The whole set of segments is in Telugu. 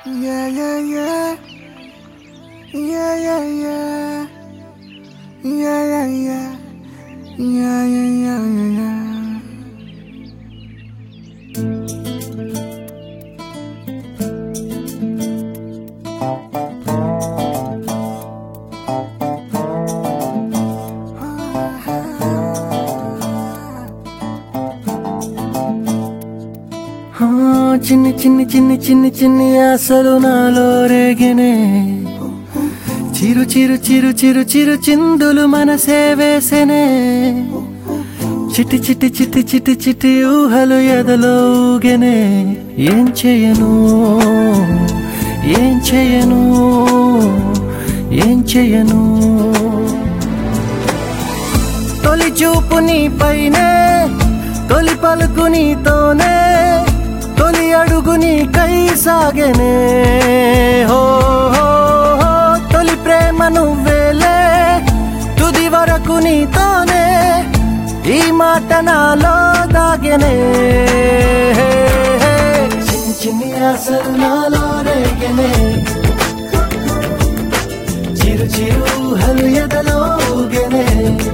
Yeah, yeah, yeah. Yeah, yeah, yeah. Yeah, yeah, yeah. Yeah, yeah, yeah, yeah, yeah. చిన్ని చిన్ని చిన్ని చిన్ని చిన్ని ఆశలు నాలో రేగినే చిరు చిరు చిరు చిరు చిరు చిందులు మనసే వేసెనే చిట్టి చిట్టి చిట్టి చిట్టి చిట్టి ఊహలు ఎదలో ఊగెనే ఏం చేయను ఏం చేయను ఏం చేయను తొలి చూపు నీ పైనే తొలి పలుకు నీతోనే తొలి అడుగు నీకై సాగెనే హో హో హో తొలి ప్రేమ నువ్వేలే తుది వరకు నీతోనే ఈ మాట నాలో దాగెనే చిన్ని చిన్ని ఆశలు నాలో రేగెనే చిరు చిరు ఊహలు ఎదలో ఊగెనే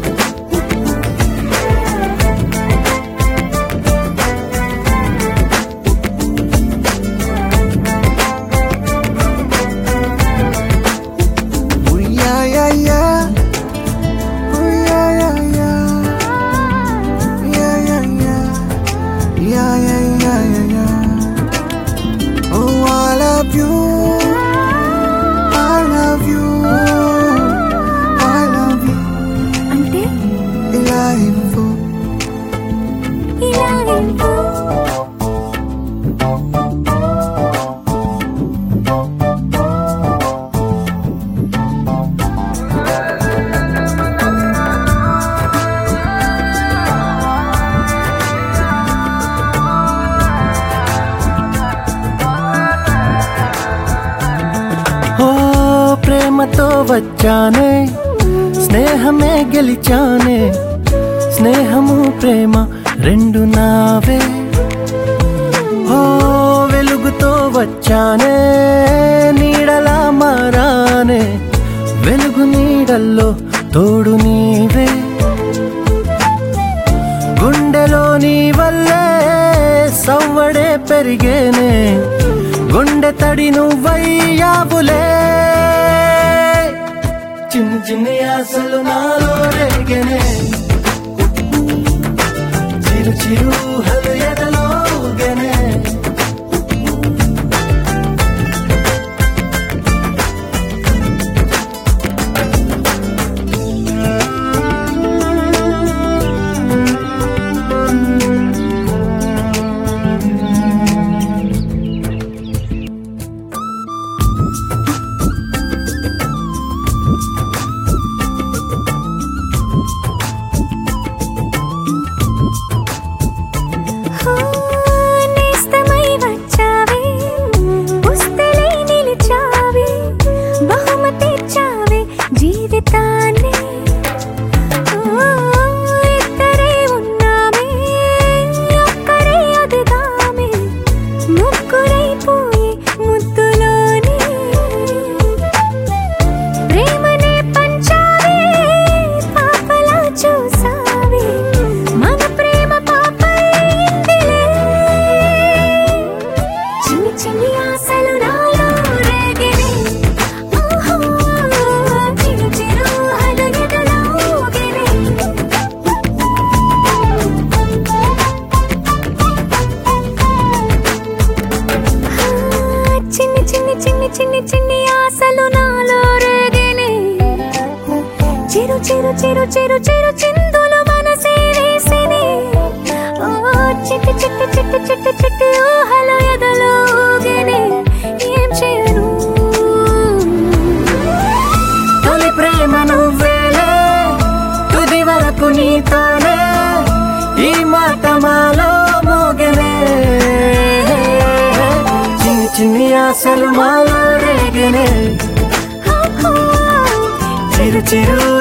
ప్రేమతో వచ్చానే స్నేహమే గెలిచానే స్నేహము ప్రేమ రెండు నావే ఓ వెలుగుతో వచ్చానే నీడలా మారానే వెలుగు నీడల్లో తోడు నీవే గుండెలో నీ వల్లే సవ్వడే పెరిగేనే గుండె తడి నువ్వయ్యావులే చిన్ని చిన్ని ఆశలు నాలో రేగెనే చిరు చిరు ఊహలు ఎదలో ఊగెనే చిన్ని చిన్ని ఆశలు నాలో రేగెనే చిరు చిరు చిరు చిరు చిరు చిందులు మనసే వేసెనే చిట్టి చిట్టి చిట్టి చిట్టి చిట్టి ఊహలు ఎదలో ఊగెనే ఏం చేయను తొలి ప్రేమ నువ్వేలే తుది వరకు నీతోనే ఈ మాట మాలో మోగెనే చిన్ని ఆశలు మాలో రేగెనే చిరు చిరు